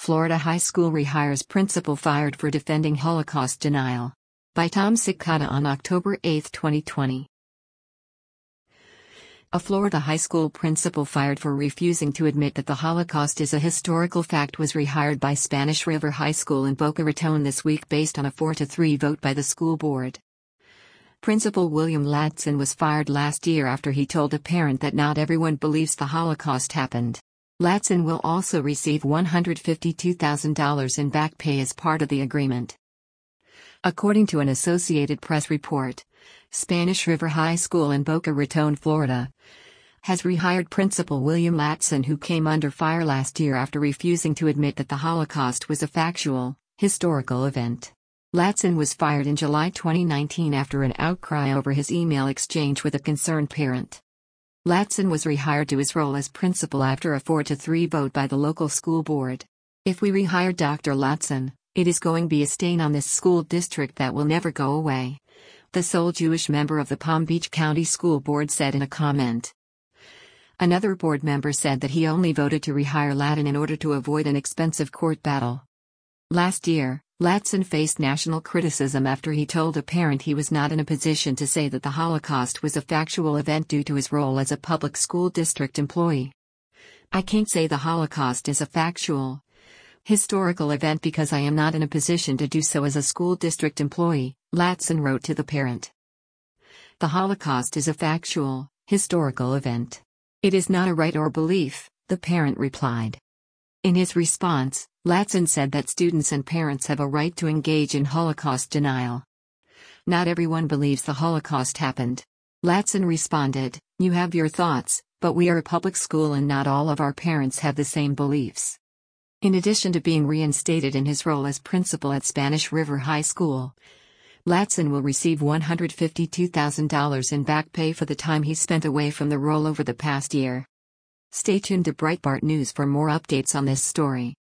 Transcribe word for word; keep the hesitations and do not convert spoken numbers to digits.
Florida high school rehires principal fired for defending Holocaust denial. By Tom Cicada on October eighth, twenty twenty. A Florida high school principal fired for refusing to admit that the Holocaust is a historical fact was rehired by Spanish River High School in Boca Raton this week based on a four to three vote by the school board. Principal William Ladson was fired last year after he told a parent that not everyone believes the Holocaust happened. Ladson will also receive one hundred fifty-two thousand dollars in back pay as part of the agreement. According to an Associated Press report, Spanish River High School in Boca Raton, Florida, has rehired Principal William Ladson, who came under fire last year after refusing to admit that the Holocaust was a factual, historical event. Ladson was fired in July twenty nineteen after an outcry over his email exchange with a concerned parent. Ladson was rehired to his role as principal after a four to three vote by the local school board. "If we rehire Doctor Ladson, it is going to be a stain on this school district that will never go away," the sole Jewish member of the Palm Beach County School Board said in a comment. Another board member said that he only voted to rehire Ladson in order to avoid an expensive court battle. Last year, Ladson faced national criticism after he told a parent he was not in a position to say that the Holocaust was a factual event due to his role as a public school district employee. "I can't say the Holocaust is a factual, historical event because I am not in a position to do so as a school district employee," Ladson wrote to the parent. "The Holocaust is a factual, historical event. It is not a right or belief," the parent replied. In his response, Ladson said that students and parents have a right to engage in Holocaust denial. "Not everyone believes the Holocaust happened." Ladson responded, "You have your thoughts, but we are a public school and not all of our parents have the same beliefs." In addition to being reinstated in his role as principal at Spanish River High School, Ladson will receive one hundred fifty-two thousand dollars in back pay for the time he spent away from the role over the past year. Stay tuned to Breitbart News for more updates on this story.